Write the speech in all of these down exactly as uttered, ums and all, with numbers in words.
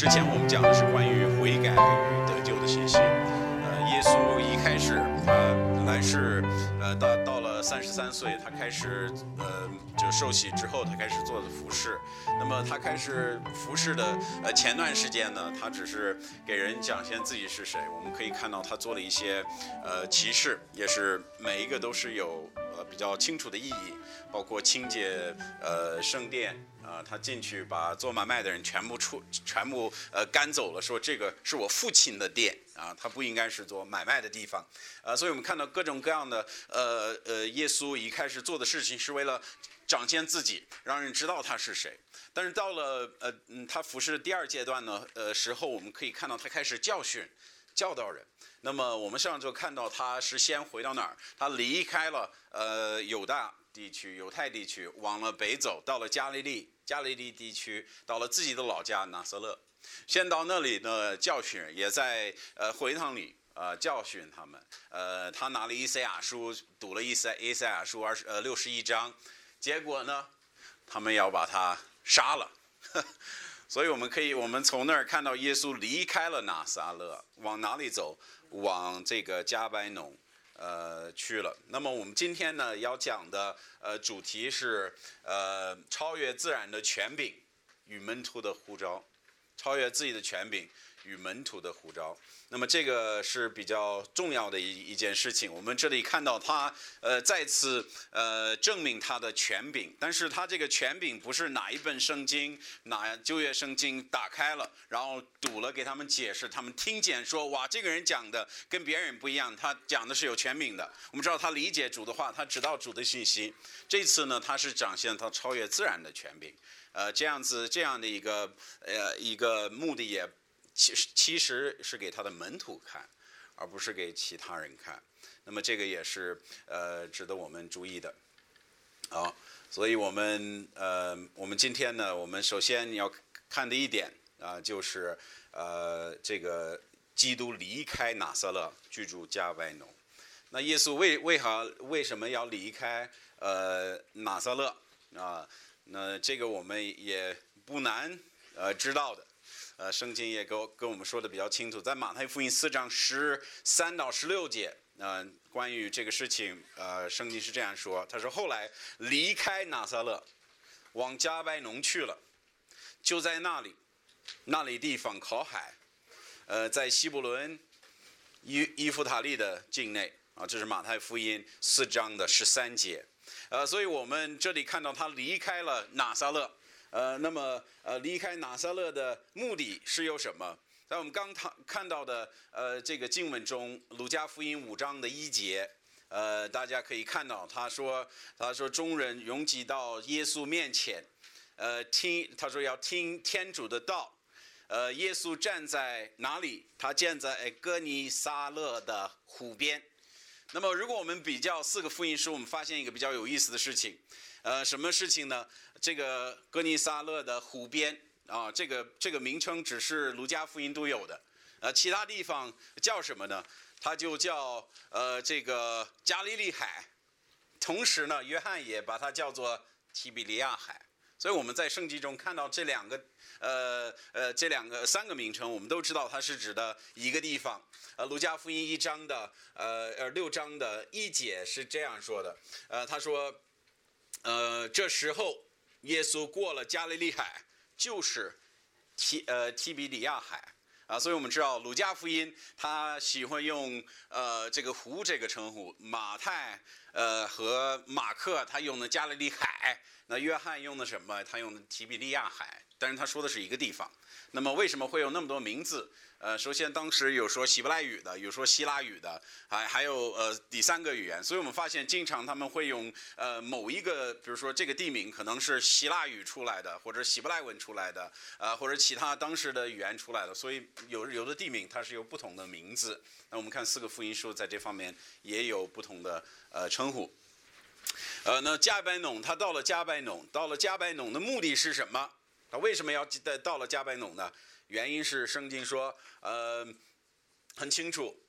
之前我们讲的是关于悔改与得救的信息。呃，耶稣一开始他来世，呃，到到了三十三岁，他开始呃就受洗之后，他开始做的服侍。那么他开始服侍的呃前段时间呢，他只是给人讲现自己是谁。我们可以看到他做了一些呃启示，也是每一个都是有呃比较清楚的意义，包括清洁呃圣殿。啊、呃，他进去把做买卖的人全部出，全部呃赶走了，说这个是我父亲的店啊，他不应该是做买卖的地方，啊、呃，所以我们看到各种各样的呃呃，耶稣一开始做的事情是为了彰显自己，让人知道他是谁。但是到了呃嗯他服侍的第二阶段呢，呃时候我们可以看到他开始教训、教导人。那么我们上周看到他是先回到哪儿？他离开了呃犹大地区、犹太地区，往了北走，到了加利利。加利利地区，到了自己的老家拿撒勒，先到那里呢教训人，也在呃会堂里呃教训他们。呃，他拿了以赛亚书，读了以赛以赛亚书二十呃六十一章，结果呢，他们要把他杀了。所以我们可以，我们从那儿看到耶稣离开了拿撒勒，往哪里走？往这个加百农。呃，去了。那么我们今天呢要讲的呃主题是呃超越自然的权柄与门徒的呼召，超越自己的权柄与门徒的呼召。那么这个是比较重要的一一件事情。我们这里看到他呃再次呃证明他的权柄，但是他这个权柄不是哪一本圣经、哪旧约圣经打开了，然后读了给他们解释，他们听见说哇这个人讲的跟别人不一样，他讲的是有权柄的。我们知道他理解主的话，他知道主的信息。这次呢，他是展现他超越自然的权柄。呃，这样子这样的一个呃一个目的也。其实其实是给他的门徒看，而不是给其他人看。那么这个也是呃值得我们注意的。好，所以我们呃我们今天呢，我们首先要看的一点啊、呃，就是呃这个基督离开拿撒勒，居住加百农。那耶稣为为何为什么要离开呃拿撒勒啊？那这个我们也不难呃知道的。呃，圣经也跟跟我们说的比较清楚，在马太福音四章十三到十六节，呃，关于这个事情，呃，圣经是这样说，他说后来离开拿撒勒，往加百农去了，就在那里，那里地方靠海，呃，在西布伦伊伊夫塔利的境内啊，这是马太福音四章的十三节，呃，所以我们这里看到他离开了拿撒勒。呃，那么呃，离开拿撒勒的目的是有什么？在我们刚看到的呃这个经文中，路加福音五章的一节，呃，大家可以看到，他说他说众人拥挤到耶稣面前，呃，听他说要听天主的道，呃，耶稣站在哪里？他站在哥尼撒勒的湖边。那么，如果我们比较四个福音书，我们发现一个比较有意思的事情。呃，什么事情呢？这个哥尼撒勒的湖边啊，这个这个名称只是路加福音都有的，呃，其他地方叫什么呢？它就叫呃这个加利利海，同时呢，约翰也把它叫做提比利亚海。所以我们在圣经中看到这两个呃呃这两个三个名称，我们都知道它是指的一个地方。呃，路加福音一章的呃呃六章的一节是这样说的，呃，他说。呃，这时候耶稣过了加利利海，就是提呃提比利亚海啊，所以我们知道路加福音他喜欢用呃这个湖这个称呼，马太呃和马克他用的加利利海，那约翰用的什么？他用的提比利亚海，但是他说的是一个地方。那么为什么会有那么多名字？呃，首先当时有说希伯来语的，有说希腊语的，还还有呃第三个语言，所以我们发现经常他们会用呃某一个，比如说这个地名可能是希腊语出来的，或者希伯来文出来的，呃或者其他当时的语言出来的，所以有有的地名它是有不同的名字。那我们看四个福音书在这方面也有不同的呃称呼。呃，那加百农他到了加百农，到了加百农的目的是什么？他为什么要到了加百农呢？原因是圣经说，呃，很清楚，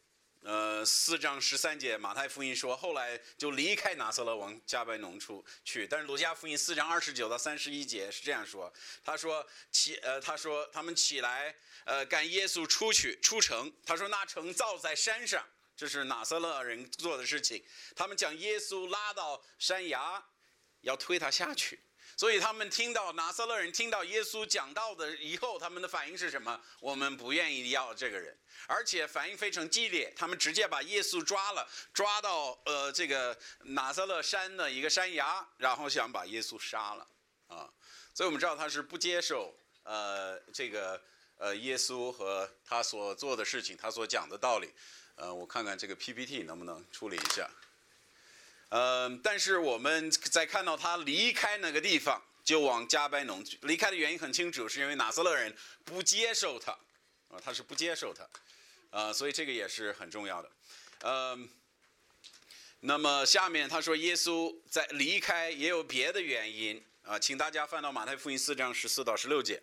呃，四章十三节，马太福音说，后来就离开拿撒勒往加百农处去。但是路加福音四章二十九到三十一节是这样说，他说起，呃，他说他们起来，呃，赶耶稣出去出城。他说那城造在山上，这是拿撒勒人做的事情。他们将耶稣拉到山崖，要推他下去。所以他们听到拿撒勒人听到耶稣讲道的以后，他们的反应是什么？我们不愿意要这个人，而且反应非常激烈。他们直接把耶稣抓了，抓到呃这个拿撒勒山的一个山崖，然后想把耶稣杀了啊。所以我们知道他是不接受呃这个呃耶稣和他所做的事情，他所讲的道理。呃，我看看这个 P P T 能不能处理一下。呃，但是我们在看到他离开那个地方，就往加百农去。离开的原因很清楚，是因为拿撒勒人不接受他，啊，他是不接受他，呃，所以这个也是很重要的。呃，那么下面他说耶稣在离开也有别的原因啊，请大家翻到马太福音四章十四到十六节。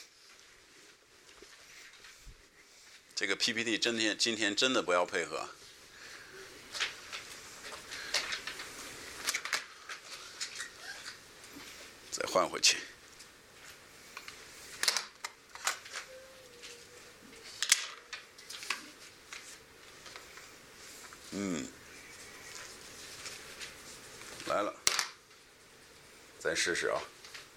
这个 P P T 今天今天真的不要配合。再换回去。嗯，来了，再试试啊。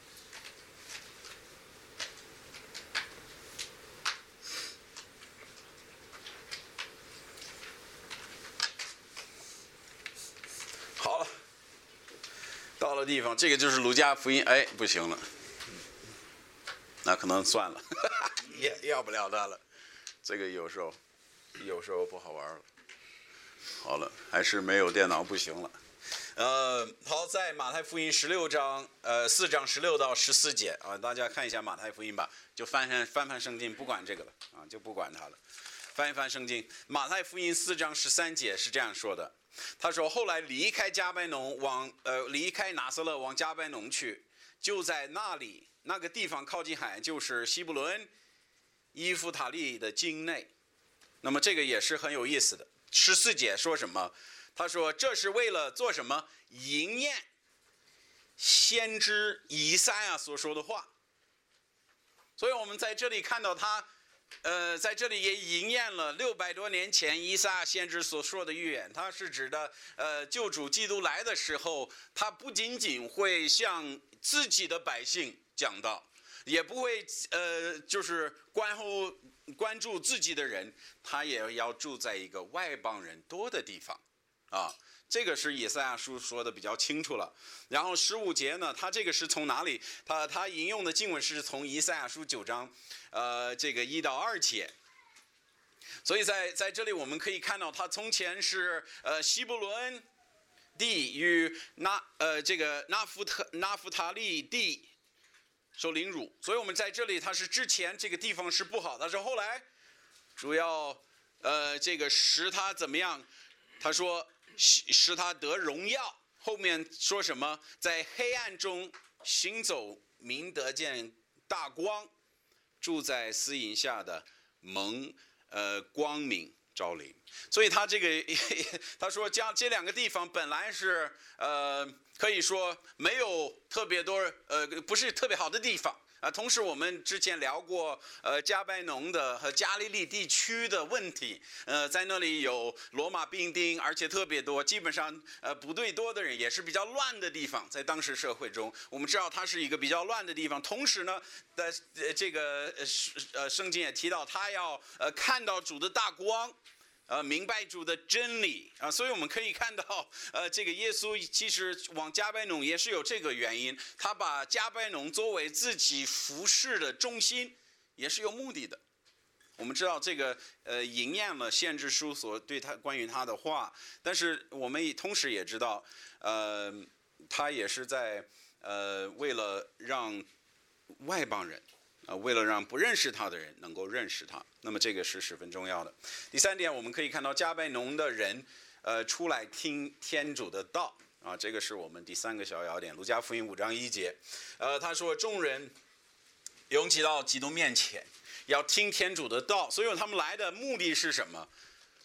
好了。到了地方，这个就是路加福音，哎，不行了，那可能算了，也要不了它了。这个有时候，有时候不好玩了。好了，还是没有电脑不行了。呃，好，在马太福音十六章，呃，四章十六到十四节啊，大家看一下马太福音吧，就翻翻翻翻圣经，不管这个了啊，就不管它了，翻一翻圣经。马太福音四章十三节是这样说的。他说后来离开加百农往呃离开拿撒勒往加百农去，就在那里那个地方靠近海，就是西布伦伊夫塔利的境内。那么这个也是很有意思的。十四节说什么？他说这是为了做什么？应验先知以赛亚所说的话。所以我们在这里看到他呃，在这里也应验了六百多年前以赛亚先知所说的预言。他是指的，呃，救主基督来的时候，他不仅仅会向自己的百姓讲道，也不会呃，就是关乎关注自己的人，他也要住在一个外邦人多的地方，啊。这个是以赛亚书说的比较清楚了。然后十五节呢，他这个是从哪里？他他引用的经文是从以赛亚书九章，呃，这个一到二节。所以在在这里我们可以看到，他从前是呃西布伦地与那呃这个纳夫特纳夫塔利地受凌辱，所以我们在这里他是之前这个地方是不好，但是后来主要呃这个使他怎么样？他说。使他得荣耀，后面说什么？在黑暗中行走，明得见大光；住在私隐下的蒙呃光明照临。所以他这个他说将这两个地方本来是呃可以说没有特别多呃不是特别好的地方。啊，同时我们之前聊过，呃，加百农的和加利利地区的问题，呃，在那里有罗马兵丁，而且特别多，基本上呃部队多的人，也是比较乱的地方，在当时社会中，我们知道它是一个比较乱的地方。同时呢，的这个呃圣经也提到，他要呃看到主的大光。呃，明白主的真理啊，所以我们可以看到，呃，这个耶稣其实往加百农也是有这个原因，他把加百农作为自己服事的中心，也是有目的的。我们知道这个呃应验了先知书所对他关于他的话，但是我们同时也知道，呃，他也是在呃为了让外邦人。啊，为了让不认识他的人能够认识他，那么这个是十分重要的。第三点，我们可以看到加百农的人，呃，出来听天主的道啊，这个是我们第三个小要点。路加福音五章一节，呃，他说众人涌起到基督面前，要听天主的道，所以他们来的目的是什么？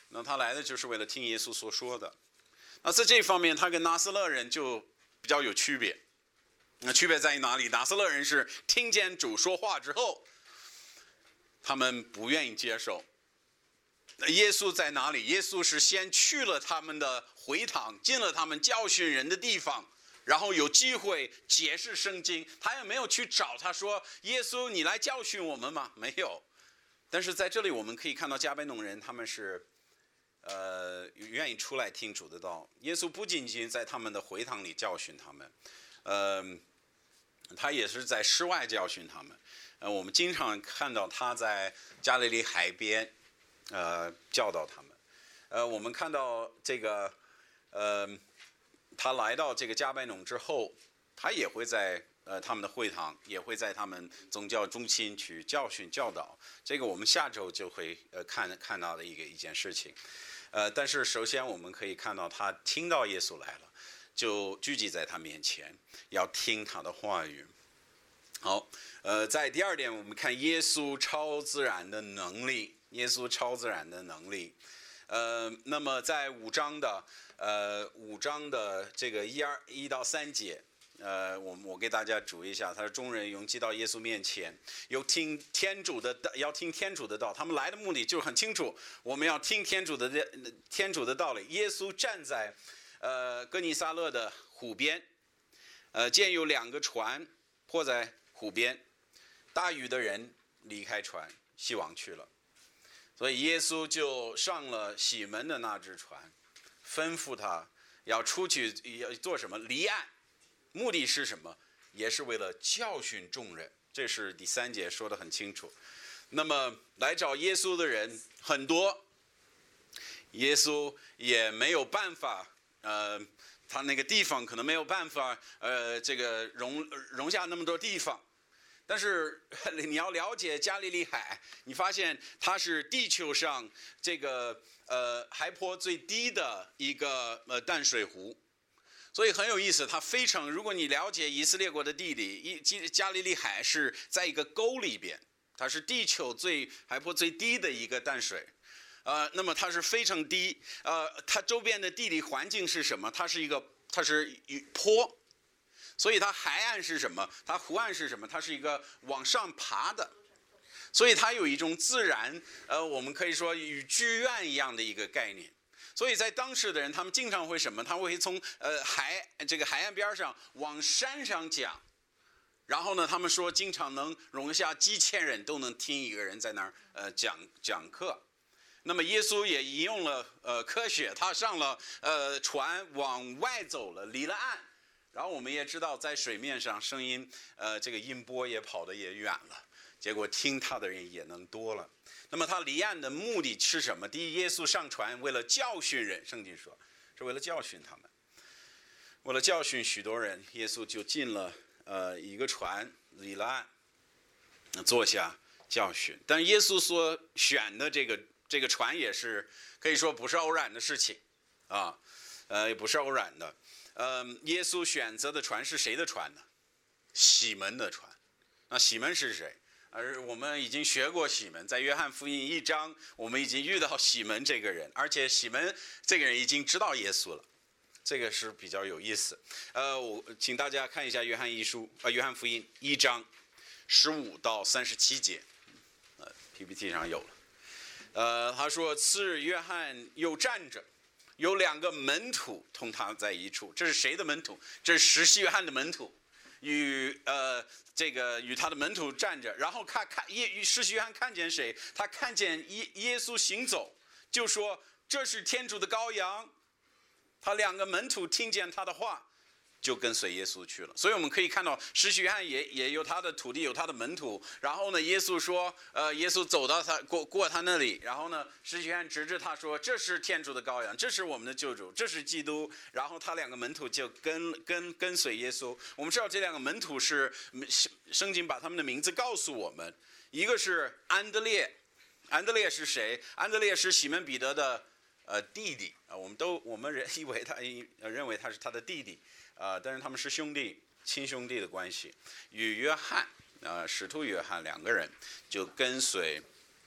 那他来的就是为了听耶稣所说的。那在这方面，他跟拿撒勒人就比较有区别。那区别在于哪里？拿撒勒人是听见主说话之后，他们不愿意接受。耶稣在哪里？耶稣是先去了他们的会堂，进了他们教训人的地方，然后有机会解释圣经。他也没有去找他说：“耶稣，你来教训我们吗？”没有。但是在这里我们可以看到迦百农人他们是呃愿意出来听主的道。耶稣不仅仅在他们的会堂里教训他们，呃他也是在室外教训他们。呃我们经常看到他在加利利海边呃教导他们。呃我们看到这个呃他来到这个迦百农之后，他也会在呃他们的会堂，也会在他们宗教中心去教训教导。这个我们下周就会呃看看到的一个一件事情。呃但是首先我们可以看到他听到耶稣来了，就聚集在他面前，要听他的话语。好，呃在第二点我们看耶稣超自然的能力，耶稣超自然的能力。呃那么在五章的呃五章的这个一二一到三节，呃我我给大家读一下。他说众人拥挤到耶稣面前，有听天主的要听天主的道。他们来的目的就是很清楚，我们要听天主的天主的道理。耶稣站在呃哥尼撒勒的湖边，呃见有两个船泊在湖边，大鱼的人离开船西往去了。所以耶稣就上了洗门的那只船，吩咐他要出去要做什么？离岸。目的是什么？也是为了教训众人。这是第三节说得很清楚。那么来找耶稣的人很多，耶稣也没有办法，呃，他那个地方可能没有办法，呃，这个容容下那么多地方。但是你要了解加利利海，你发现它是地球上这个呃海坡最低的一个呃淡水湖，所以很有意思。它非常，如果你了解以色列国的地理，加利利海是在一个沟里边，它是地球最海坡最低的一个淡水。呃，那么它是非常低，呃，它周边的地理环境是什么？它是一个，它是坡。所以它海岸是什么？它湖岸是什么？它是一个往上爬的，所以它有一种自然，呃，我们可以说与剧院一样的一个概念。所以在当时的人，他们经常会什么？他们会从呃海这个海岸边上往山上讲，然后呢，他们说经常能容下几千人都能听一个人在那儿呃讲讲课。那么耶稣也引用了呃科学，他上了呃船往外走了，离了岸。然后我们也知道，在水面上声音，呃，这个音波也跑得也远了，结果听他的人也能多了。那么他离岸的目的是什么？第一，耶稣上船为了教训人，圣经说是为了教训他们，为了教训许多人，耶稣就进了呃一个船，离了岸，坐下教训。但是耶稣所选的这个这个船也是可以说不是偶然的事情啊，呃，也不是偶然的。呃，耶稣选择的船是谁的船呢？洗门的船。那洗门是谁？而我们已经学过洗门，在约翰福音一章，我们已经遇到洗门这个人，而且洗门这个人已经知道耶稣了，这个是比较有意思。呃，我请大家看一下约翰一书，呃，约翰福音一章十五到三十七节，呃 ，P P T 上有了。呃，他说：“次日，约翰又站着。”有两个门徒同他在一处，这是谁的门徒？这是施洗约翰的门徒，与呃这个与他的门徒站着，然后看看耶施洗约翰看见谁？他看见耶耶稣行走，就说这是天主的羔羊。他两个门徒听见他的话，就跟随耶稣去了。所以我们可以看到，施洗约翰也也有他的徒弟，有他的门徒。然后呢，耶稣说，呃，耶稣走到他过过他那里，然后呢，施洗约翰指着他说：“这是天主的羔羊，这是我们的救主，这是基督。”然后他两个门徒就跟跟跟随耶稣。我们知道这两个门徒是圣经把他们的名字告诉我们，一个是安德烈，安德烈是谁？安德烈是西门彼得的呃弟弟啊，我们都我们人以为他认为他是他的弟弟。啊、呃，但是他们是兄弟，亲兄弟的关系。与约翰，呃，使徒约翰两个人就跟随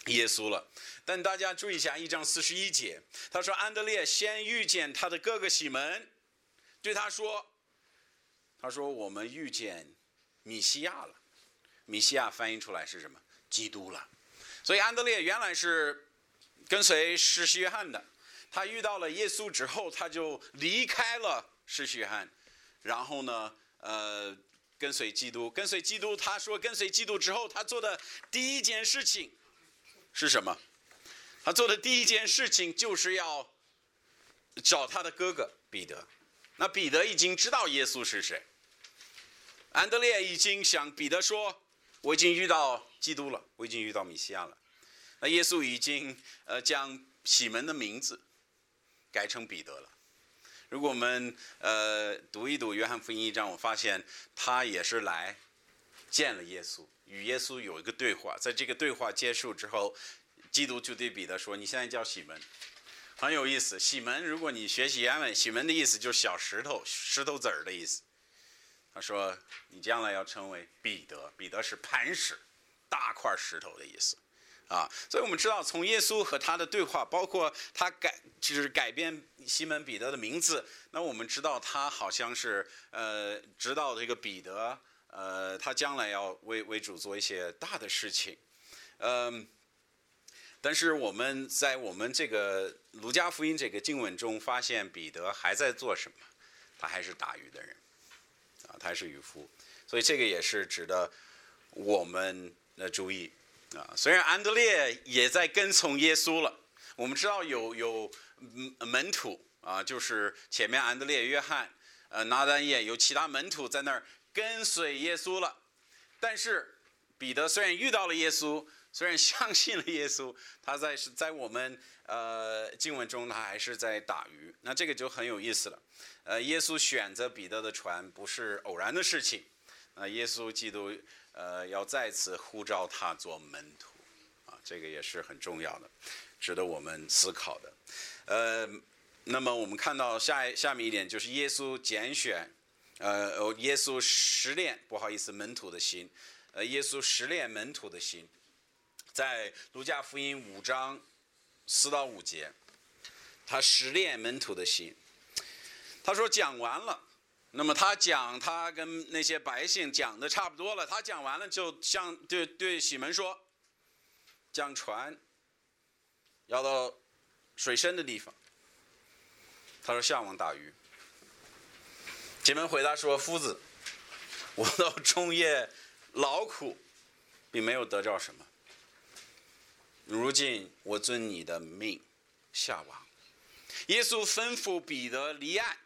耶稣了。但大家注意一下，一章四十一节，他说安德烈先遇见他的哥哥西门，对他说，他说我们遇见米西亚了。米西亚翻译出来是什么？基督了。所以安德烈原来是跟随施洗约翰的，他遇到了耶稣之后，他就离开了施洗约翰，然后呢，呃，跟随基督。跟随基督，他说跟随基督之后，他做的第一件事情是什么？他做的第一件事情就是要找他的哥哥彼得。那彼得已经知道耶稣是谁，安德烈已经向彼得说，我已经遇到基督了，我已经遇到米西亚了。那耶稣已经呃将西门的名字改成彼得了。如果我们呃读一读约翰福音一章，我发现他也是来见了耶稣，与耶稣有一个对话。在这个对话结束之后，基督就对彼得说，你现在叫西门。很有意思，西门如果你学习原文，西门的意思就是小石头，石头子儿的意思。他说你将来要成为彼得，彼得是磐石，大块石头的意思啊。所以我们知道从耶稣和他的对话，包括他改就是改变西门彼得的名字，那我们知道他好像是呃知道这个彼得呃他将来要为为主做一些大的事情。嗯、呃，但是我们在我们这个路加福音这个经文中发现，彼得还在做什么？他还是打鱼的人啊，他是渔夫。所以这个也是值得我们的注意啊。虽然安德烈也在跟从耶稣了，我们知道有有门徒啊，就是前面安德烈、约翰、呃拿但业，有其他门徒在那儿跟随耶稣了。但是彼得虽然遇到了耶稣，虽然相信了耶稣，他在在我们呃经文中他还是在打鱼。那这个就很有意思了。呃，耶稣选择彼得的船不是偶然的事情。呃，耶稣基督呃要再次呼召他做门徒啊，这个也是很重要的，值得我们思考的。呃，那么我们看到下下面一点就是耶稣拣选，呃，耶稣实炼，不好意思，门徒的心，呃，耶稣实炼门徒的心。在路加福音五章四到五节，他实炼门徒的心。他说讲完了，那么他讲他跟那些百姓讲的差不多了，他讲完了就向对对西门说，将船要到水深的地方。他说下网打鱼。西门回答说，夫子，我到终夜劳苦，并没有得着什么。如今我遵你的命下网。耶稣吩咐彼得离岸，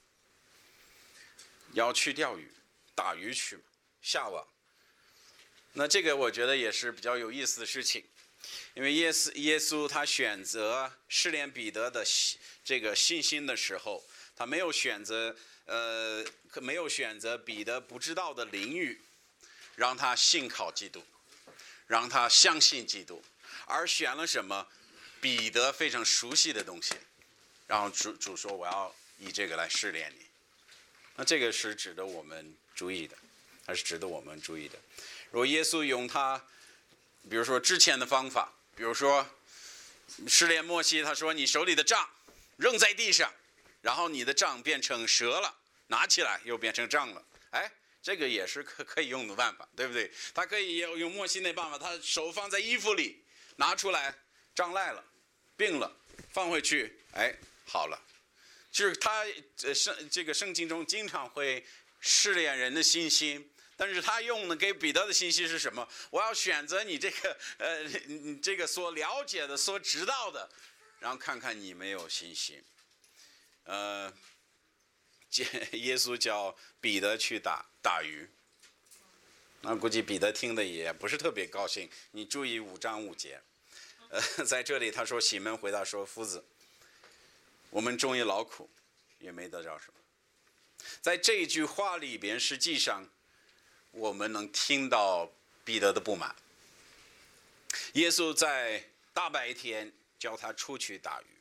要去钓鱼，打鱼去嘛，下网。那这个我觉得也是比较有意思的事情，因为耶稣耶稣他选择试炼彼得的这个信心的时候，他没有选择呃没有选择彼得不知道的领域，让他信靠基督，让他相信基督。而选了什么？彼得非常熟悉的东西，然后主主说我要以这个来试炼你。那这个是值得我们注意的，还是值得我们注意的。如果耶稣用他，比如说之前的方法，比如说试炼摩西，他说你手里的杖扔在地上，然后你的杖变成蛇了，拿起来又变成杖了，哎。这个也是可可以用的办法，对不对？他可以用摩西那办法，他手放在衣服里，拿出来，杖赖了，病了，放回去，哎，好了。就是他呃圣这个圣经中经常会试炼人的信心，但是他用的给彼得的信息是什么？我要选择你这个呃你这个所了解的、所知道的，然后看看你没有信心。呃。耶稣叫彼得去打打鱼，那估计彼得听的也不是特别高兴。你注意五章五节，呃，在这里他说，西门回答说，夫子，我们终于劳苦，也没得着什么。在这一句话里边，实际上我们能听到彼得的不满。耶稣在大白天叫他出去打鱼，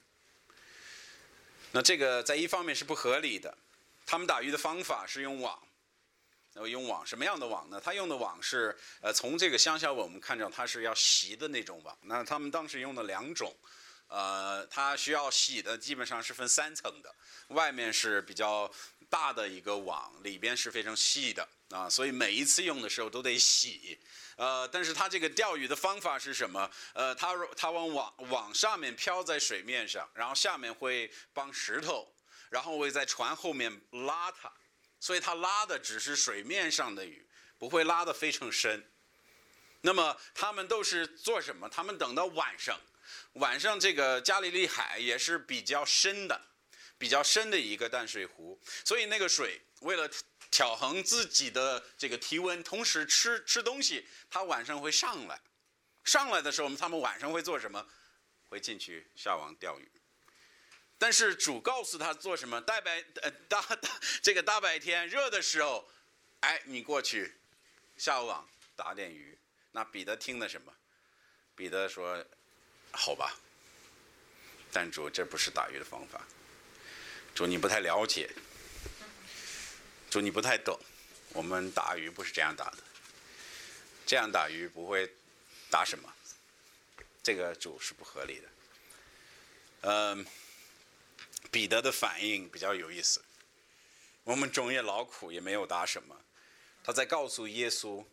那这个在一方面是不合理的。他们打鱼的方法是用网， 用网，什么样的网呢？他用的网是，呃，从这个乡下我们看着它是要洗的那种网。那他们当时用的两种，呃，它需要洗的基本上是分三层的，外面是比较大的一个网，里边是非常细的啊，所以每一次用的时候都得洗。呃，但是它这个钓鱼的方法是什么？呃，它它往网网上面漂在水面上，然后下面会绑石头，然后会在船后面拉它。所以它拉的只是水面上的鱼，不会拉得非常深。那么他们都是做什么？他们等到晚上，晚上这个加利利海也是比较深的，比较深的一个淡水湖，所以那个水为了调衡自己的这个体温，同时吃吃东西，它晚上会上来。上来的时候，他们晚上会做什么？会进去下网钓鱼。但是主告诉他做什么？大白呃大大这个大白天热的时候，哎，你过去下网打点鱼。那彼得听的什么？彼得说：“好吧。”但主，这不是打鱼的方法。主，你不太了解。主，你不太懂。我们打鱼不是这样打的。这样打鱼不会打什么？这个主是不合理的。嗯。彼得的反应比较有意思，我们终夜劳苦也没有打什么，他在告诉耶稣，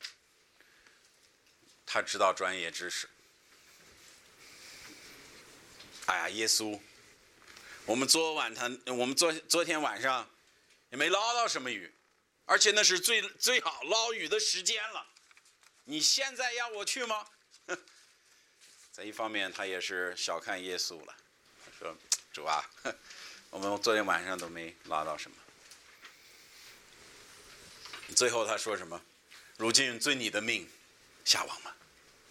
他知道专业知识。哎呀，耶稣，我们昨晚他我们昨昨天晚上也没捞到什么鱼，而且那是最最好捞鱼的时间了，你现在要我去吗？在一方面他也是小看耶稣了，他说：“主啊。”我们昨天晚上都没拉到什么。最后他说什么？如今遵你的命，下网吧。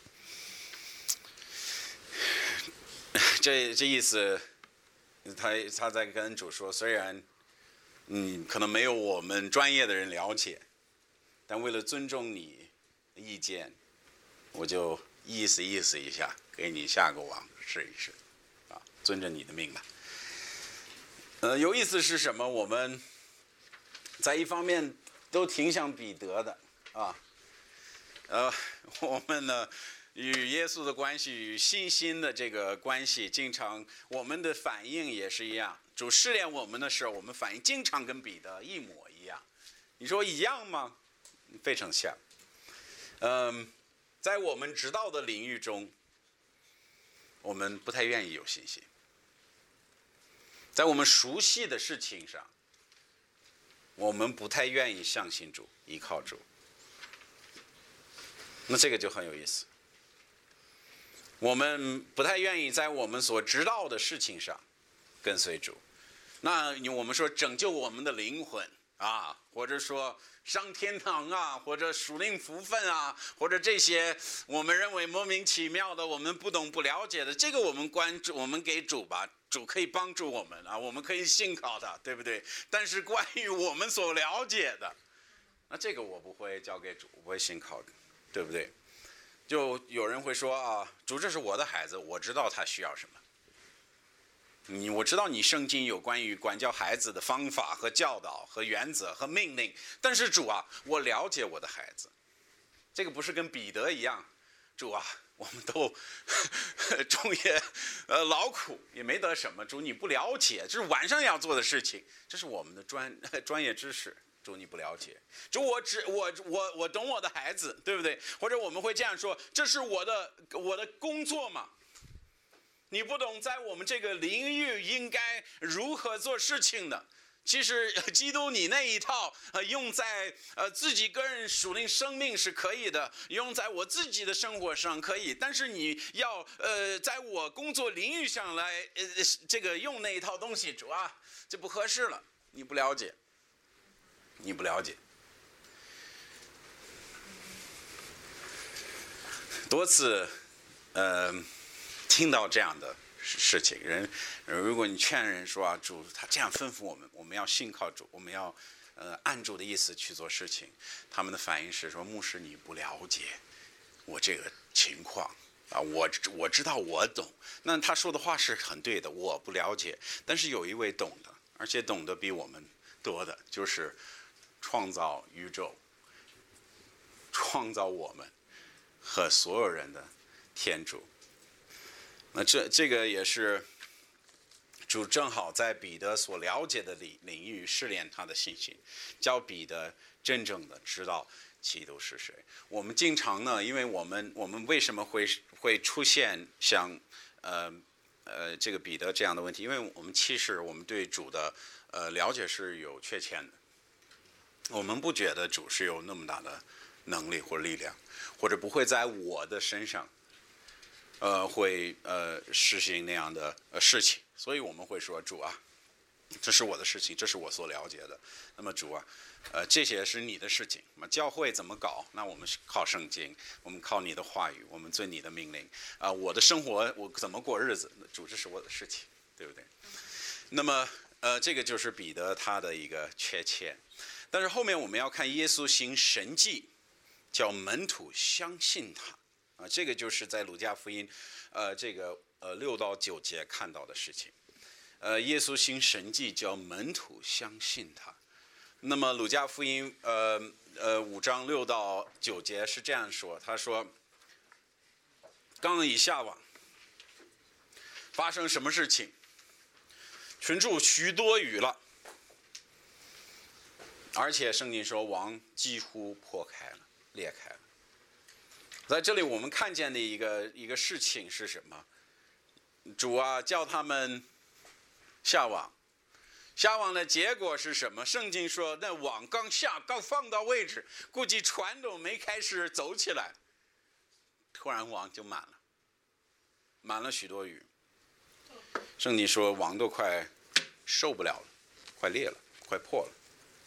这这意思，他他在跟主说，虽然嗯可能没有我们专业的人了解，但为了尊重你的意见，我就意思意思一下，给你下个网试一试，啊，遵着你的命吧。呃，有意思是什么？我们在一方面都挺像彼得的啊，呃，我们呢与耶稣的关系，与信心的这个关系，经常我们的反应也是一样。主试炼我们的时候，我们反应经常跟彼得一模一样。你说一样吗？非常像。嗯，在我们知道的领域中，我们不太愿意有信心。在我们熟悉的事情上，我们不太愿意相信主，依靠主。那这个就很有意思。我们不太愿意在我们所知道的事情上跟随主。那我们说拯救我们的灵魂啊，或者说上天堂啊，或者属灵福分啊，或者这些我们认为莫名其妙的，我们不懂不了解的，这个我们关注，我们给主吧。主可以帮助我们啊，我们可以信靠他，对不对？但是关于我们所了解的，那这个我不会交给主，我不会信靠的，对不对？就有人会说啊，主，这是我的孩子，我知道他需要什么。你我知道你圣经有关于管教孩子的方法和教导和原则和命令，但是主啊，我了解我的孩子。这个不是跟彼得一样，主啊。我们都终夜呃劳苦也没得什么，主你不了解，这是晚上要做的事情，这是我们的专专业知识，主你不了解，主我只我我我懂我的孩子，对不对？或者我们会这样说，这是我的我的工作嘛，你不懂在我们这个领域应该如何做事情的。其实基督你那一套呃用在呃自己个人属灵生命是可以的，用在我自己的生活上可以，但是你要呃在我工作领域上来呃这个用那一套东西，主啊，这不合适了，你不了解，你不了解。多次呃听到这样的事情，人如果你劝人说啊，主他这样吩咐我们，我们要信靠主，我们要呃按主的意思去做事情，他们的反应是说，牧师你不了解我这个情况啊，我我知道我懂，那他说的话是很对的，我不了解，但是有一位懂的，而且懂得比我们多的，就是创造宇宙创造我们和所有人的天主。那这这个也是主正好在彼得所了解的领领域试炼他的信心，教彼得真正的知道基督是谁。我们经常呢，因为我们我们为什么会会出现像呃呃这个彼得这样的问题？因为我们其实我们对主的呃了解是有缺陷的，我们不觉得主是有那么大的能力或力量，或者不会在我的身上呃会呃实行那样的呃事情，所以我们会说主啊，这是我的事情，这是我所了解的。那么主啊，呃，这些是你的事情。那么教会怎么搞？那我们是靠圣经，我们靠你的话语，我们遵你的命令。啊、呃，我的生活我怎么过日子？主，这是我的事情，对不对？那么呃，这个就是彼得他的一个缺陷。但是后面我们要看耶稣行神迹，叫门徒相信他。啊，这个就是在路加福音，呃，这个呃六到九节看到的事情。呃，耶稣行神迹，叫门徒相信他。那么路加福音，呃呃五章六到九节是这样说，他说：刚一下网，发生什么事情？群众许多雨了，而且圣经说网几乎破开了，裂开了。在这里我们看见的一个一个事情是什么？主啊，叫他们下网，下网的结果是什么？圣经说那网刚下，刚放到位置，估计船都没开始走起来，突然网就满了，满了许多鱼。圣经说网都快受不了了，快裂了，快破了。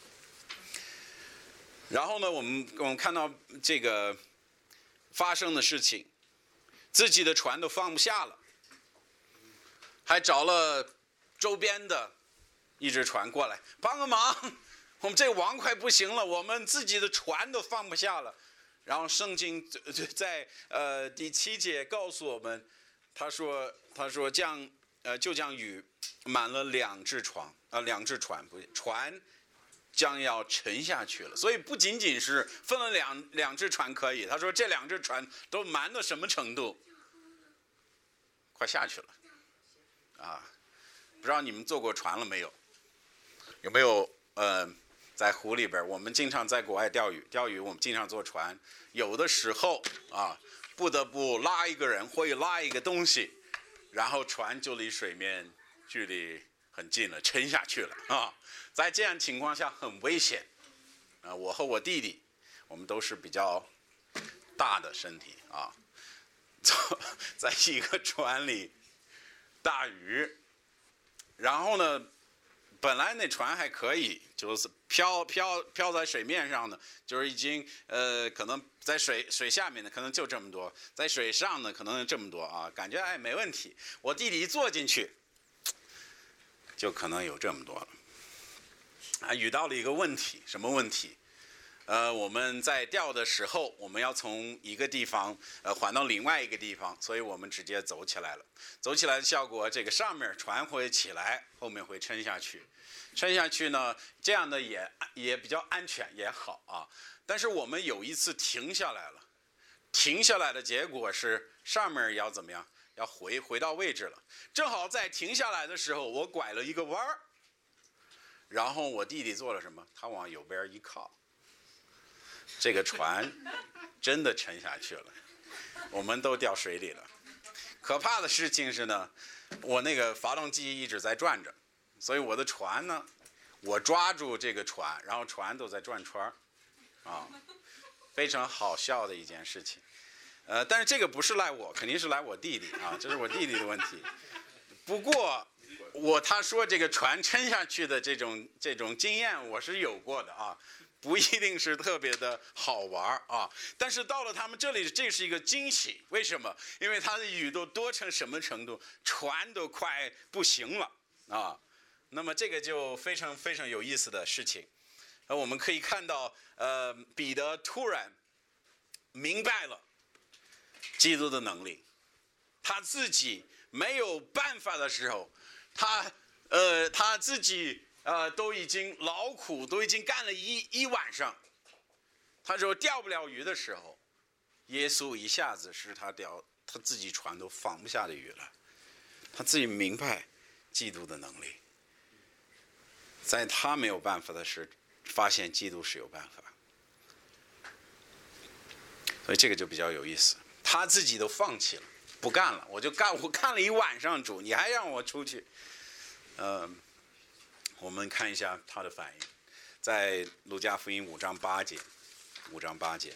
然后呢，我们我们看到这个发生的事情，自己的船都放不下了，还找了周边的一只船过来帮个忙，我们这网快不行了，我们自己的船都放不下了。然后圣经在呃第七节告诉我们，他说他说这样呃就这样雨满了两只船啊、呃、两只船不船将要沉下去了。所以不仅仅是分了两两只船可以，他说这两只船都满到什么程度？快下去了啊！不知道你们坐过船了没有？有没有呃在湖里边？我们经常在国外钓鱼，钓鱼我们经常坐船，有的时候啊不得不拉一个人或者拉一个东西，然后船就离水面距离很近了，沉下去了啊！在这样情况下很危险啊！我和我弟弟，我们都是比较大的身体啊，在一个船里大鱼，然后呢，本来那船还可以，就是飘飘飘在水面上的，就是已经呃可能在水水下面的可能就这么多，在水上的可能这么多啊，感觉哎没问题。我弟弟一坐进去，就可能有这么多了。啊，遇到了一个问题，什么问题？呃，我们在钓的时候，我们要从一个地方呃换到另外一个地方，所以我们直接走起来了。走起来的效果，这个上面船会起来，后面会沉下去。沉下去呢，这样的也也比较安全，也好啊。但是我们有一次停下来了，停下来的结果是上面要怎么样？要回回到位置了。正好在停下来的时候，我拐了一个弯儿，然后我弟弟做了什么？他往右边一靠。这个船真的沉下去了，我们都掉水里了。可怕的事情是呢，我那个发动机一直在转着，所以我的船呢，我抓住这个船，然后船都在转圈儿，啊，非常好笑的一件事情。呃，但是这个不是赖我，肯定是赖我弟弟啊，这是我弟弟的问题。不过我他说这个船沉下去的这种这种经验我是有过的啊。不一定是特别的好玩啊，但是到了他们这里，这是一个惊喜。为什么？因为它的雨都多成什么程度，船都快不行了啊。那么这个就非常非常有意思的事情。呃，我们可以看到，呃，彼得突然明白了基督的能力，他自己没有办法的时候，他呃他自己。呃，都已经劳苦，都已经干了一一晚上，他他说钓不了鱼的时候，耶稣一下子使他钓，他自己船都放不下的鱼了。他自己明白基督的能力，在他没有办法的时，发现基督是有办法。所以这个就比较有意思，他自己都放弃了，不干了，我就干，我干了一晚上主，你还让我出去？呃，我们看一下他的反应，在路加福音五章八节，五章八节，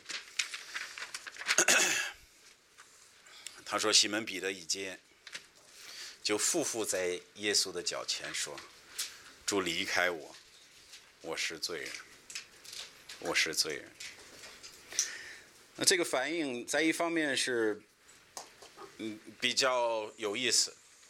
他说：“西门彼得一见，就俯伏在耶稣的脚前说：‘主离开我，我是罪人，我是罪人。’”那这个反应在一方面是，嗯，比较有意思。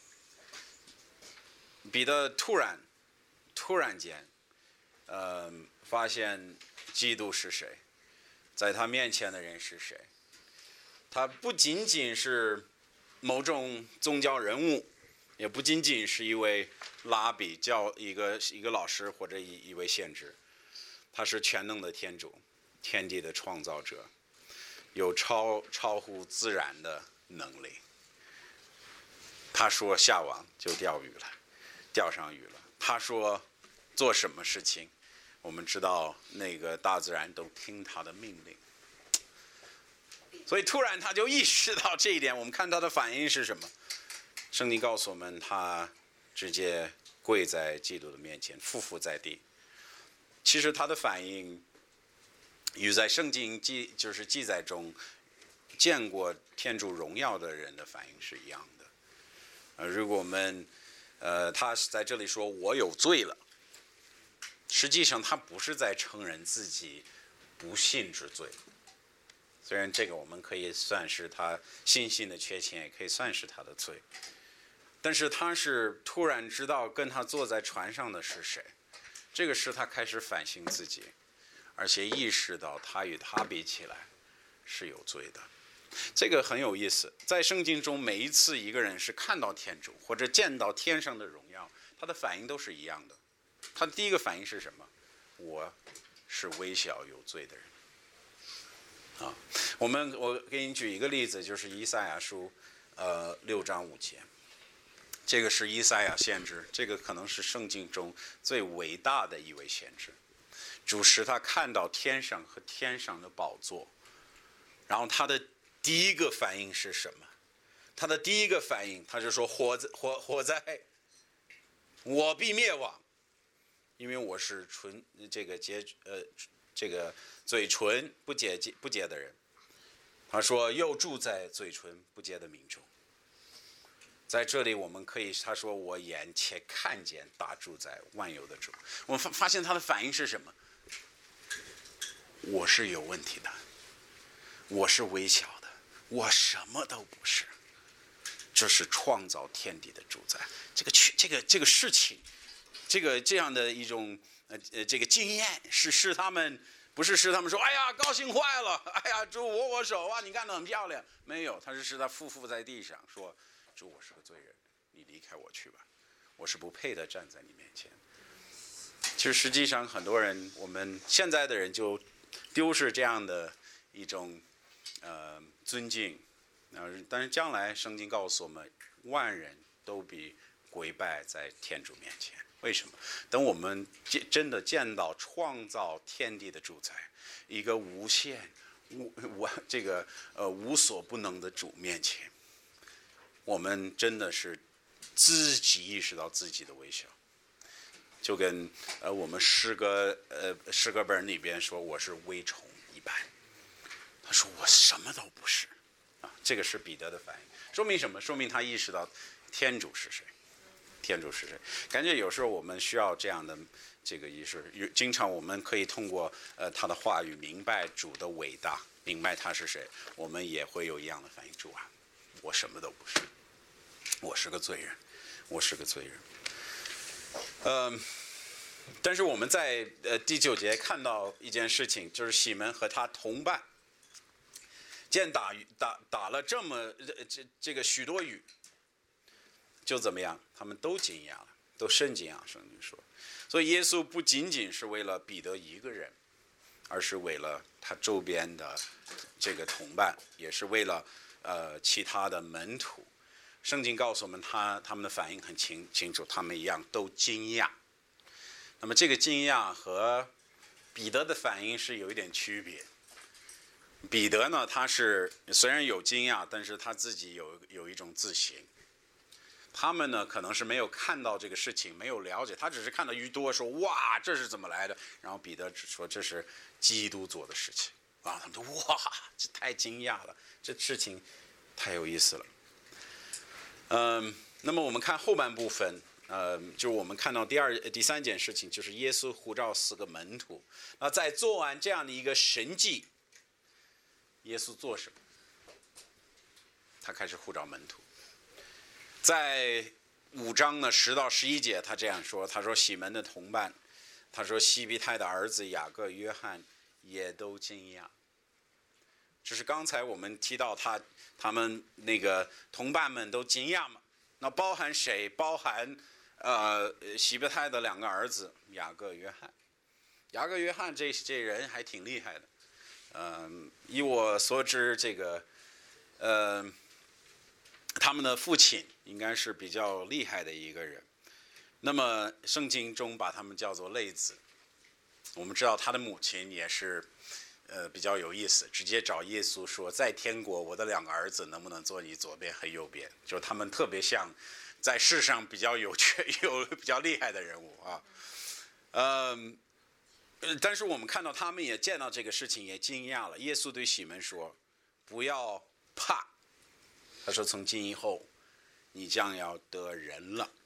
彼得突然，突然间，呃，发现基督是谁，在他面前的人是谁。他不仅仅是某种宗教人物，也不仅仅是一位拉比，教一个一个老师或者一一位先知，他是全能的天主，天地的创造者。有超超乎自然的能力。他说下网就钓鱼了，钓上鱼了。他说做什么事情，我们知道那个大自然都听他的命令。所以突然他就意识到这一点。我们看他的反应是什么？圣经告诉我们，他直接跪在基督的面前，匍匐在地。其实他的反应与在圣经记就是记载中见过天主荣耀的人的反应是一样的。呃，如果我们呃他在这里说我有罪了，实际上他不是在承认自己不信之罪。虽然这个我们可以算是他信心的缺陷，也可以算是他的罪，但是他是突然知道跟他坐在船上的是谁，这个使他开始反省自己，而且意识到他与他比起来是有罪的。这个很有意思，在圣经中每一次一个人是看到天主或者见到天上的荣耀，他的反应都是一样的。他的第一个反应是什么？我是微小有罪的人。啊，我们我给你举一个例子，就是以赛亚书呃六章五节。这个是以赛亚先知，这个可能是圣经中最伟大的一位先知。主使他看到天上和天上的宝座，然后他的第一个反应是什么？他的第一个反应，他就说火灾火火灾，我必灭亡，因为我是纯这个洁呃这个嘴唇不洁不洁的人。他说又住在嘴唇不洁的民中。在这里我们可以，他说我眼前看见大住在万有的主。我们发发现他的反应是什么？我是有问题的，我是微小的，我什么都不是。这是创造天地的主宰。这个这个这个事情，这个这样的一种呃呃这个经验，是使他们不是使他们说，哎呀高兴坏了，哎呀主握握手啊，你干得很漂亮。没有，他是使他匍匐在地上说，主我是个罪人，你离开我去吧，我是不配的站在你面前。其实实际上很多人，我们现在的人就丢失这样的一种呃尊敬，呃，但是将来圣经告诉我们，万人都必跪拜在天主面前。为什么？等我们真的见到创造天地的主宰，一个无限无无这个呃无所不能的主面前，我们真的是自己意识到自己的微小。就跟呃我们诗歌呃诗歌本里边说我是微虫一般，他说我什么都不是啊，这个是彼得的反应。说明什么？说明他意识到天主是谁，天主是谁。感觉有时候我们需要这样的这个意识，经常我们可以通过呃他的话语明白主的伟大，明白他是谁，我们也会有一样的反应。主啊，我什么都不是，我是个罪人，我是个罪人。嗯，但是我们在呃第九节看到一件事情，就是西门和他同伴见打鱼打打了这么这这个许多鱼，就怎么样？他们都惊讶了，都甚惊讶。圣经说，所以耶稣不仅仅是为了彼得一个人， 而是为了他周边的这个同伴，也是为了呃其他的门徒。圣经告诉我们他，他们的反应很清清楚，他们一样都惊讶。那么这个惊讶和彼得的反应是有一点区别。彼得呢，他是虽然有惊讶，但是他自己有有一种自省。他们呢，可能是没有看到这个事情，没有了解，他只是看到鱼多，说哇，这是怎么来的？然后彼得只说这是基督做的事情啊，他们说哇，这太惊讶了，这事情太有意思了。嗯，那么我们看后半部分，呃，就是我们看到第二、第三件事情，就是耶稣呼召四个门徒。那在做完这样的一个神迹，耶稣做什么？他开始呼召门徒。在五章呢十到十一节，他这样说：他说西门的同伴，他说西庇太的儿子雅各、约翰也都惊讶。这是刚才我们提到他他们那个同伴们都惊讶嘛？那包含谁？包含呃西庇太的两个儿子雅各、约翰。雅各、约翰这这人还挺厉害的。嗯、呃，以我所知，这个呃他们的父亲应该是比较厉害的一个人。那么圣经中把他们叫做类子。我们知道他的母亲也是呃比较有意思，直接找耶稣说，在天国我的两个儿子能不能坐你左边和右边？就他们特别像在世上比较有有比较厉害的人物啊。嗯，但是我们看到他们也见到这个事情，也惊讶了。耶稣对西门说，不要怕，他说从今以后你将要得人了。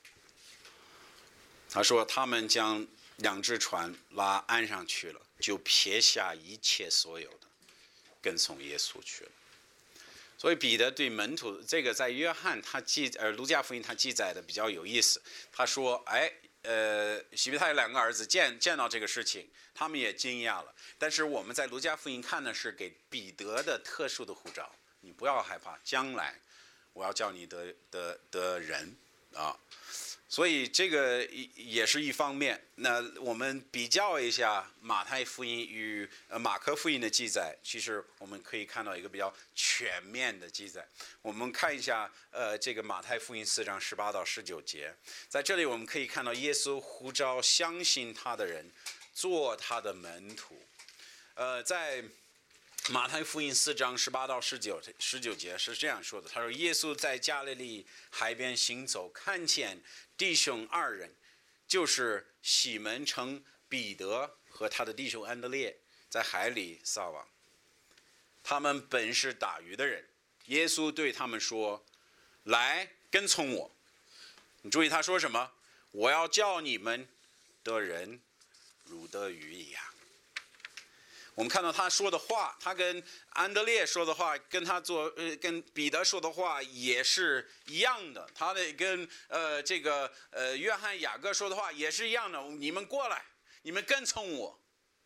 他说他们将两只船拉岸上去了，就撇下一切所有的，跟从耶稣去了。所以彼得对门徒，这个在约翰他记呃路加福音他记载的比较有意思。他说，哎，呃，西庇太两个儿子见见到这个事情，他们也惊讶了。但是我们在路加福音看的是给彼得的特殊的呼召，你不要害怕，将来我要叫你得得得人啊。所以这个也是一方面。那我们比较一下马太福音与马可福音的记载，其实我们可以看到一个比较全面的记载。我们看一下呃这个马太福音四章十八到十九节，在这里我们可以看到耶稣呼召相信他的人做他的门徒。呃在马太福音四章十八到十九十九节是这样说的，他说耶稣在加利利海边行走，看见弟兄二人，就是西门称彼得和他的弟兄安德烈，在海里撒网。他们本是打鱼的人，耶稣对他们说，来跟从我。你注意他说什么？我要叫你们得人如得鱼一样。我们看到他说的话，他跟安德烈说的话，跟他做呃跟彼得说的话也是一样的。他的跟呃这个呃约翰雅各说的话也是一样的。你们过来，你们跟从我。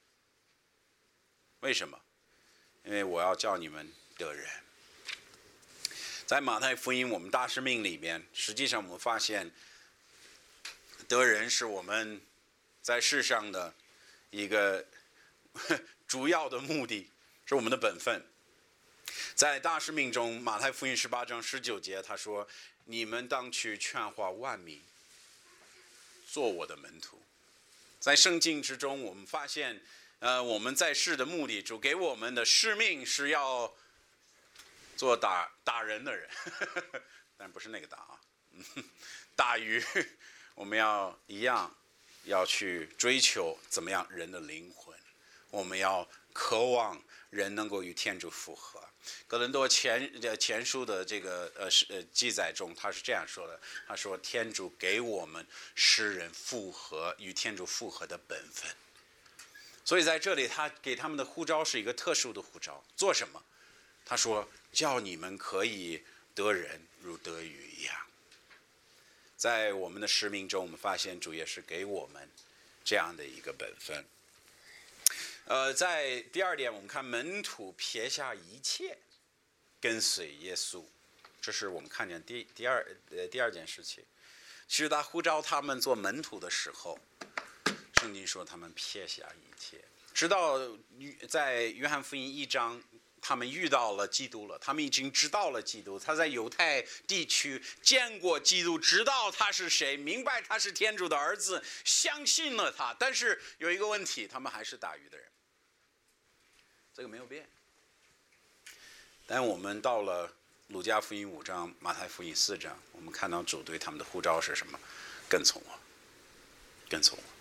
为什么？因为我要叫你们得人。在马太福音我们大使命里面，实际上我们发现得人是我们在世上的一个主要的目的，是我们的本分。在大使命中，马太福音十八章十九节他说，你们当去劝化万民，做我的门徒。在圣经之中我们发现呃，我们在世的目的，主给我们的使命是要做打打人的人但不是那个打啊打鱼，我们要一样要去追求怎么样人的灵魂，我们要渴望人能够与天主复合。哥林多前前书的这个呃呃记载中，他是这样说的，他说天主给我们使人复合，与天主复合的本分。所以在这里他给他们的呼召是一个特殊的呼召，做什么？他说叫你们可以得人如得鱼一样。在我们的使命中，我们发现主也是给我们这样的一个本分。呃，在第二点，我们看门徒撇下一切，跟随耶稣，这是我们看见第第二呃第二件事情。其实他呼召他们做门徒的时候，圣经说他们撇下一切。 直到在约翰福音一章，他们遇到了基督了，他们已经知道了基督，他在犹太地区见过基督，知道他是谁，明白他是天主的儿子，相信了他。但是有一个问题，他们还是打鱼的人，这个没有变。但我们到了路加福音五章、马太福音四章，我们看到主对他们的呼召是什么？跟从我，跟从我。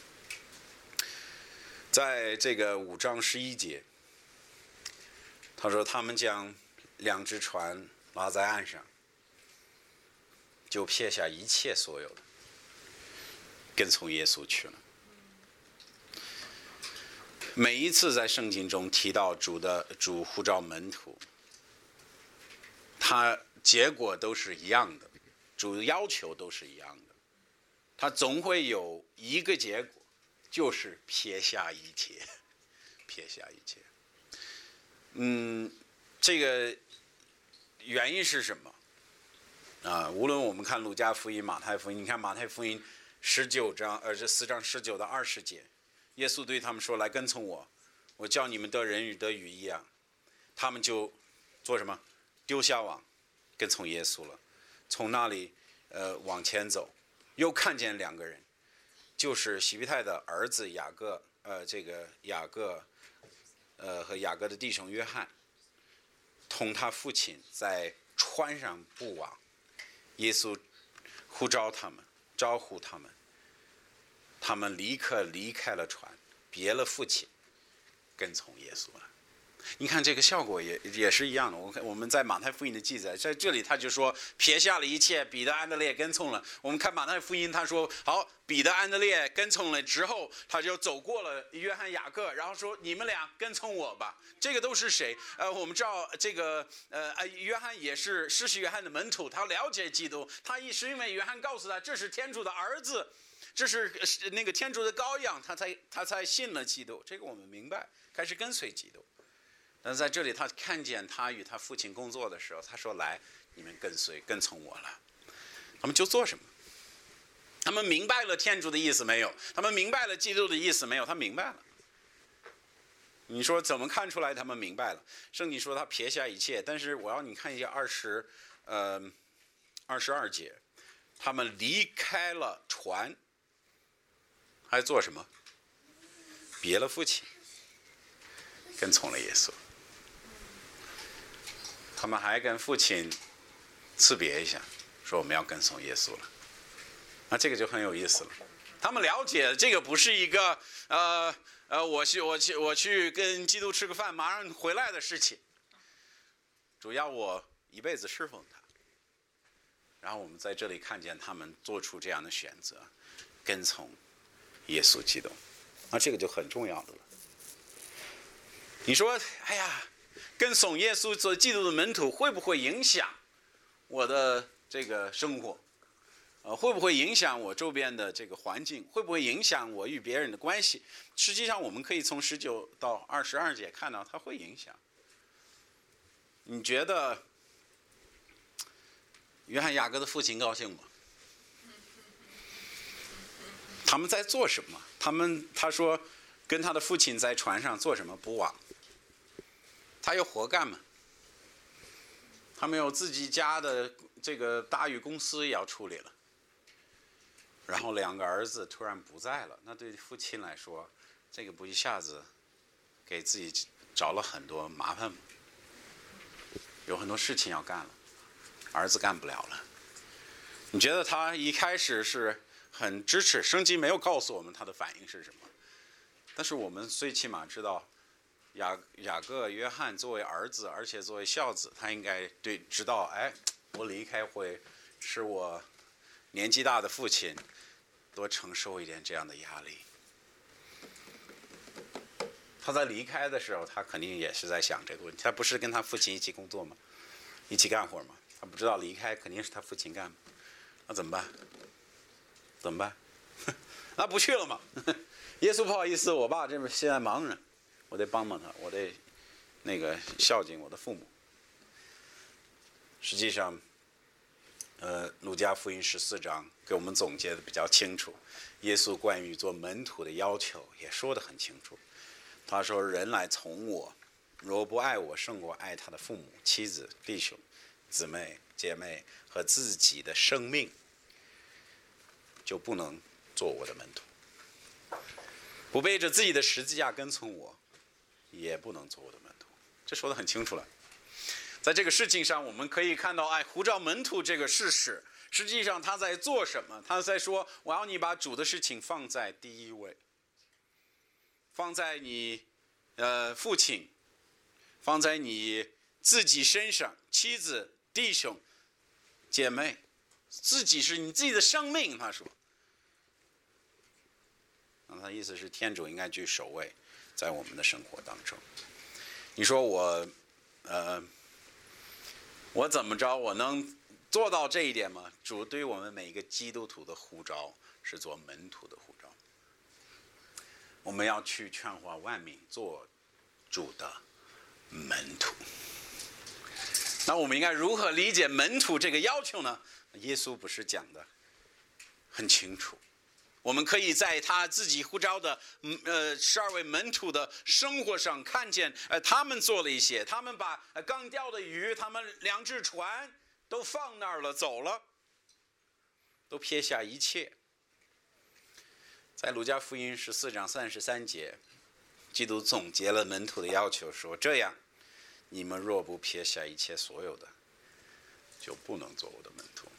在这个五章十一节，他说他们将两只船拉在岸上，就撇下一切所有的，跟从耶稣去了。每一次在圣经中提到主的主呼召门徒，他结果都是一样的，主的要求都是一样的，他总会有一个结果，就是撇下一切，撇下一切。嗯，这个原因是什么？啊，无论我们看路加福音、马太福音，你看马太福音十九章，呃，这四章十九到二十节，耶稣对他们说：“来跟从我，我叫你们得人与得鱼一样。”他们就做什么？丢下网，跟从耶稣了。从那里，呃，往前走，又看见两个人，就是西庇太的儿子雅各，呃，这个雅各。呃，和雅各的弟兄约翰，同他父亲在船上布网。耶稣呼召他们，招呼他们，他们立刻离开了船，别了父亲，跟从耶稣了。你看这个效果也也是一样的。我看我们在马太福音的记载，在这里他就说撇下了一切，彼得、安德烈跟从了。我们看马太福音，他说好，彼得、安德烈跟从了之后，他就走过了约翰、雅各，然后说你们俩跟从我吧。这个都是谁？呃，我们知道这个呃，约翰也是施洗约翰的门徒，他了解基督，他也是因为约翰告诉他这是天主的儿子，这是那个天主的羔羊，他才他才信了基督。这个我们明白，开始跟随基督。但是在这里，他看见他与他父亲工作的时候，他说：“来，你们跟随，跟从我了。”他们就做什么？他们明白了天主的意思没有？他们明白了基督的意思没有？他明白了。你说怎么看出来他们明白了？圣经说他撇下一切，但是我要你看一下二十，呃，二十二节，他们离开了船，还做什么？别了父亲，跟从了耶稣。他们还跟父亲辞别一下，说我们要跟从耶稣了。那这个就很有意思了。他们了解这个不是一个呃呃，我去我去我去跟基督吃个饭，马上回来的事情。主要我一辈子侍奉他。然后我们在这里看见他们做出这样的选择，跟从耶稣基督。那这个就很重要的了。你说，哎呀，跟从耶稣做基督的门徒会不会影响我的这个生活？呃，会不会影响我周边的这个环境？会不会影响我与别人的关系？实际上，我们可以从十九到二十二节看到，它会影响。你觉得约翰雅各的父亲高兴吗？他们在做什么？他们他说跟他的父亲在船上做什么？捕网。他有活干嘛？他们有自己家的这个大鱼公司也要处理了。然后两个儿子突然不在了，那对父亲来说，这个不一下子给自己找了很多麻烦吗？有很多事情要干了，儿子干不了了。你觉得他一开始是很支持，圣经没有告诉我们他的反应是什么，但是我们最起码知道雅雅各约翰作为儿子，而且作为孝子，他应该对知道，哎，我离开会使我年纪大的父亲多承受一点这样的压力。他在离开的时候，他肯定也是在想这个问题。他不是跟他父亲一起工作吗？一起干活吗？他不知道离开肯定是他父亲干嘛。那怎么办？怎么办？那不去了嘛？耶稣不好意思，我爸这边现在忙着，我得帮帮他，我得那个孝敬我的父母。实际上，呃，路加福音十四章给我们总结的比较清楚，耶稣关于做门徒的要求也说得很清楚。 他说：“人来从我，若不爱我胜过爱他的父母、妻子、弟兄、姊妹、姐妹和自己的生命，就不能做我的门徒。不背着自己的十字架跟从我，也不能做我的门徒。”这说得很清楚了。在这个事情上，我们可以看到，哎，呼召门徒这个事实，实际上他在做什么？他在说，我要你把主的事情放在第一位，放在你呃父亲，放在你自己身上，妻子、弟兄、姐妹，自己是你自己的生命。他说，那他的意思是天主应该居首位，在我们的生活当中。你说我，呃。我怎么着？我能做到这一点吗？主对我们每一个基督徒的呼召是做门徒的呼召。我们要去劝化万民，做主的门徒。那我们应该如何理解门徒这个要求呢？耶稣不是讲的很清楚。我们可以在他自己呼召的呃十二位门徒的生活上看见，呃他们做了一些，他们把刚钓的鱼，他们两只船都放那儿了，走了，都撇下一切。在路加福音十四章三十三节，基督总结了门徒的要求，说：这样，你们若不撇下一切所有的，就不能做我的门徒。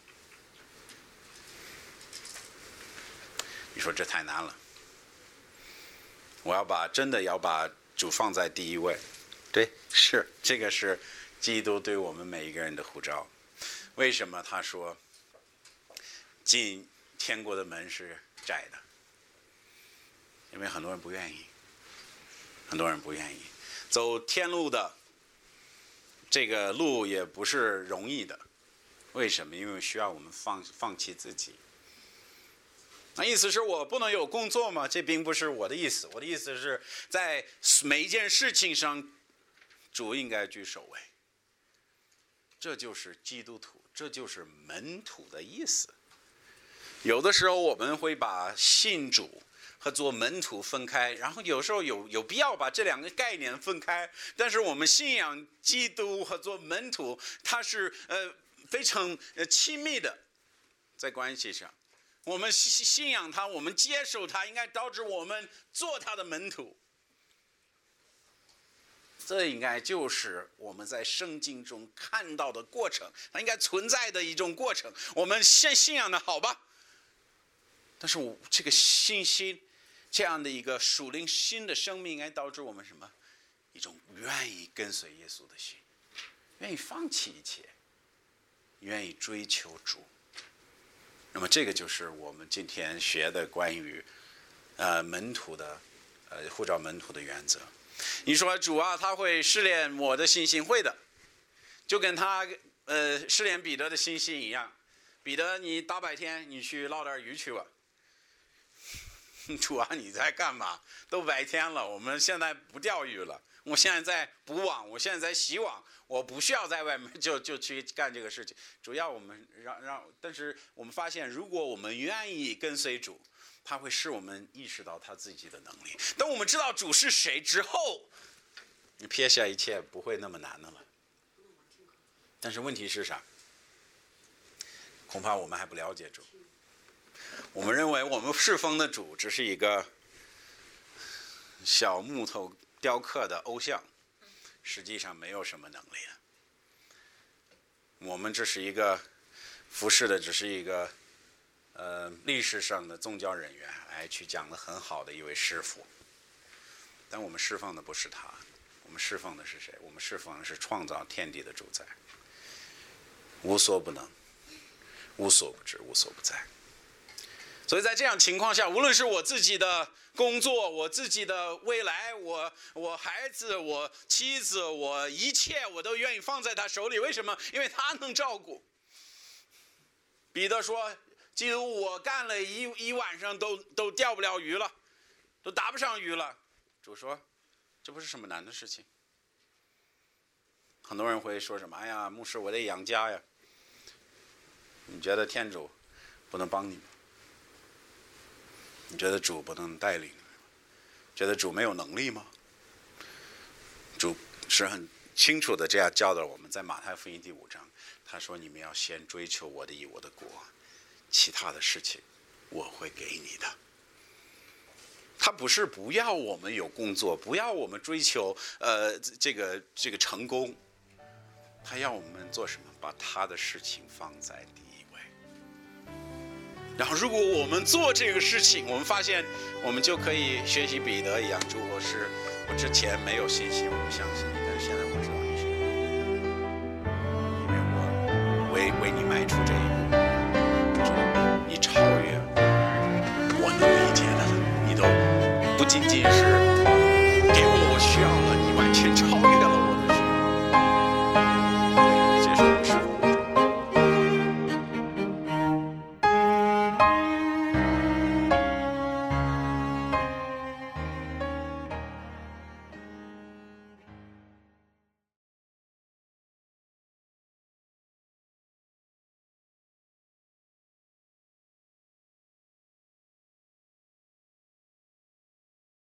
你说这太难了，我要把真的要把主放在第一位。对，是这个是基督对我们每一个人的呼召。为什么他说进天国的门是窄的？因为很多人不愿意，很多人不愿意走天路的这个路也不是容易的。为什么？因为需要我们放放弃自己。那意思是我不能有工作吗？这并不是我的意思。我的意思是在每一件事情上，主应该居首位。这就是基督徒，这就是门徒的意思。有的时候我们会把信主和做门徒分开，然后有时候有有必要把这两个概念分开。但是我们信仰基督和做门徒，它是呃非常呃亲密的，在关系上。我们信仰他，我们接受他，应该导致我们做他的门徒。这应该就是我们在圣经中看到的过程，它应该存在的一种过程。我们先信仰的好吧，但是我这个信心，这样的一个属灵新的生命，应该导致我们什么？一种愿意跟随耶稣的心，愿意放弃一切，愿意追求主。那么这个就是我们今天学的关于呃门徒的呃呼召门徒的原则。你说主啊，他会试炼我的信心，会的，就跟他呃试炼彼得的信心一样。彼得，你大白天你去捞点鱼去吧。主啊，你在干嘛？都白天了，我们现在不钓鱼了，我现在在补网，我现在在洗网，我不需要在外面就就去干这个事情。主要我们让让，但是我们发现，如果我们愿意跟随主，他会使我们意识到他自己的能力。当我们知道主是谁之后，你撇下一切不会那么难的了。但是问题是啥？恐怕我们还不了解主。我们认为我们侍奉的主只是一个小木头雕刻的偶像，实际上没有什么能力的。我们这是一个服侍的，只是一个呃历史上的宗教人员，哎，去讲得很好的一位师傅。但我们侍奉的不是他，我们侍奉的是谁？我们侍奉的是创造天地的主宰，无所不能，无所不知，无所不在。所以在这样情况下，无论是我自己的工作，我自己的未来，我我孩子，我妻子，我一切我都愿意放在他手里。为什么？因为他能照顾。彼得说：基督，我干了一一晚上都都钓不了鱼了，都打不上鱼了。主说：这不是什么难的事情。很多人会说什么？哎呀，牧师，我得养家呀。你觉得天主不能帮你吗？你觉得主不能带领？觉得主没有能力吗？ 是很清楚的这样教导我们，在马太福音第五章，他说：“你们要先追求我的义，我的国，其他的事情我会给你的。”他不是不要我们有工作，不要我们追求呃这个这个成功，他要我们做什么？把他的事情放在第一位。然后，如果我们做这个事情，我们发现我们就可以学习彼得一样，主，我是我之前没有信心，我不相信你，但是现在我知道你是有的，因为我为为你迈出这一步，主，你超越我能理解的了，你都不仅仅是